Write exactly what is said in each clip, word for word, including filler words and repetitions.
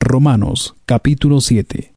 Romanos, capítulo siete.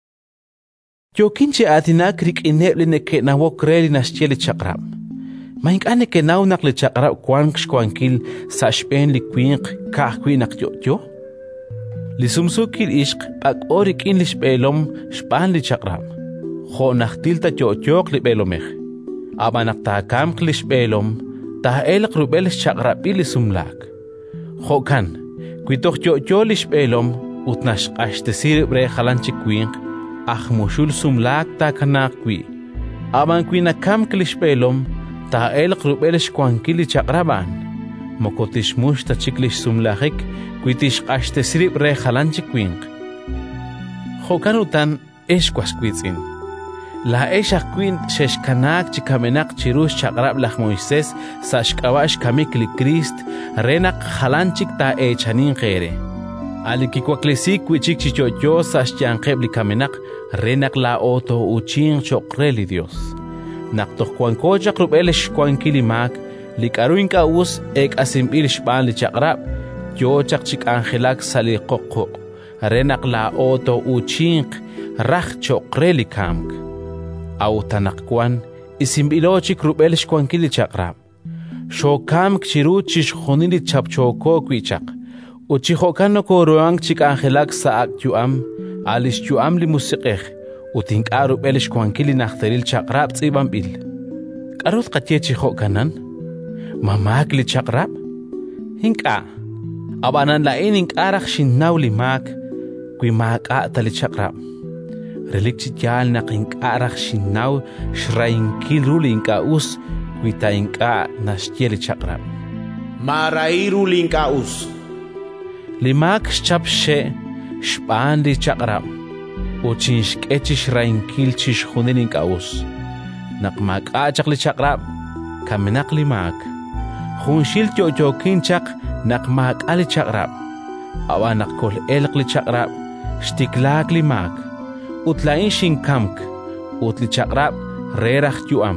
Yo kinche atinak rik ineble ne ke na wokreli na stieli chakrab. Maink ane ke na unak le chakrab kwank shkwankil sa shpen li kwink ka kwinak yo yo. Li sumsukil ishq ak orik in li shpelom shpan li chakrab. Ho naktil ta yo yo li belomech. Aba nakta kam li shpelom ta el krubel chakrab li sumlak. Ho kan kwitok yo yo li shpelom utnash ashtesir bre khalanchi kwink. Ach mushul sumlak ta kanakwi. Aban kwina kam klishpelom ta el krubelish kwankili chakraban. Mokotish mush ta chiklish sumlahik kwitish ashte sirip re halanchi kwink. Hokanutan eshkwas kwitzin. La eshak kwin shesh kanak chikamenak chirush chakrab lach Moises sa shkawash kamikli Krist renak halanchik ta echanin khere. Ali kikwaklesi kwichik chichocho sa shyanqeb li kamenak renak la oto uchin chokreli Dios. Naktok kwankoja krubelish kwankilimak likaruin ka us ek asimpil shpan li chakrab yo chakchik angelak sali kokko renak la oto uchin rach chokreli kamk. Au tanakwan isimbilochi krubelish kwankili chakrab. Sho kamk chiruchish khonili chapchoko kwichak. Uchihokano ko roang chik angelak sa ak yuam alish yuam li musiqeh utink aru belish kwankili nakhteril chakrab tsibam bil karut qatye chihokanan mamak li chakrab hinka abanan la inin arakh shinnaw li mak kwi maka tali chakrab relik chityal naqin arakh shinnaw shrain kilul inka us kwi tainka nashtiel chakrab marairu linka us limak shchapshe shpan li chakrab uchinsh kechish rainkil chish khunin kaus nakmak achak li chakrab kamenak limak khunshil chochokin chak nakmak ali chakrab awanak kol elq li chakrab shtiklak limak utlain shin kamk utli chakrab rerakh yuam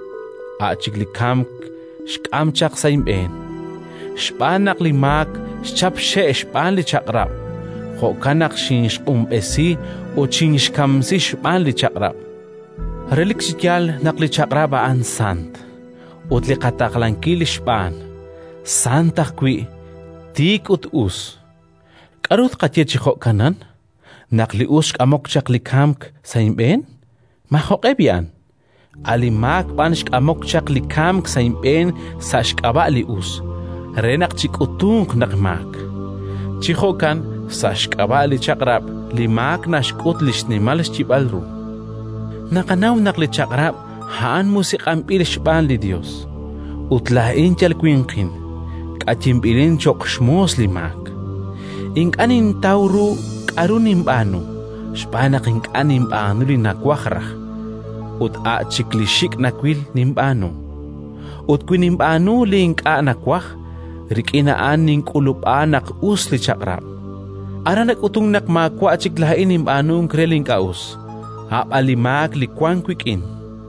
achik li kamk shkam chak saimben shpanak limak shchap shesh pan li chakrab ho kanak shinsh umbesi o chinsh kamsi shpan li chakrab relik sikyal nakli chakrab an sant utli qataklanki li shpan santah kwi tik ut us karut qatye chiho kanan nakli us amok chak li kamk saimben mahoqebian ali mak pansh amok chak li kamk saimben sashkaba li us renak chikutunk nakmak chihokan sashkaba li chakrab limak nashkut lishnimal shibalru nakanaw nakli chakrab haan musikam pilishban li Dios utlain chal kwinkin kachimbilin chokshmos limak inkanin tawru karunim banu shpanak inkanim banu li nakwakhrah ut a chiklishik nakwil nimbanu ut kwinim banu li inka nakwakh rikinaan ning kulupanak us li chakrab. Aranak utong nakmakwa chiklain im anong kreling kaus. Hapalimak li kwang kwikin.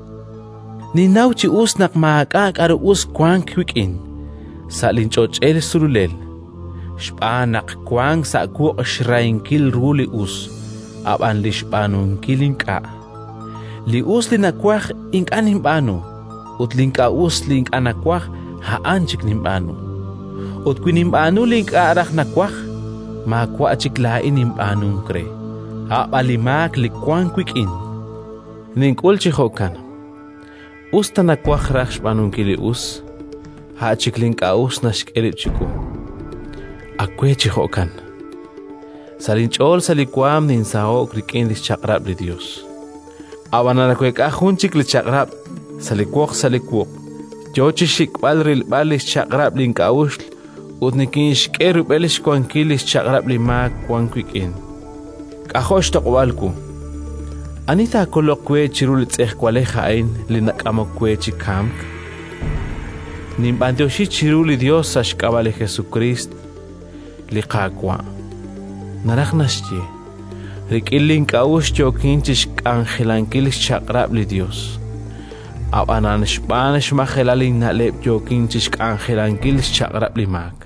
Ninaw chi us nakmakak aro us kwang kwikin. Sa linchoch el surulel. Shpanak kwang sa ku shrain kil ruli us. Apan li shpanong kiling ka. Li us li nakwak ing anim ano. Ut ling ka us ling anakwak haan chik nim ano. Ut kwinimbano link arak nakwak, makwa chiklain imbanong kre. Hapalimak likwang kwikin. Ninkul chihokan. Usta nakwak raksh panong kili us, ha chikling kaus nashkelit chiku. Akwe chihokan. Salinchol sa likwam ninsao krikin lis chakrab li Dios. Awananakwek ahun chikli chakrab, salikwok salikwok. Jochishik balril balis chakrab link kaus, utnikin shkeru belish kwankilis chakrab limak kwankwikin. Kahosh tokwalku. Anita kolokwe chirul tseh kwale hain linakamokwe chikamk. Nimbantioshi chirul Dios sashkabale Jesucrist liqakwa. Naraknashti. Rikilin kaush chokinchish angelankilis chakrab li Dios. Abanan Spanish mahelalin nalep jokinchish angelankilis chakrab limak.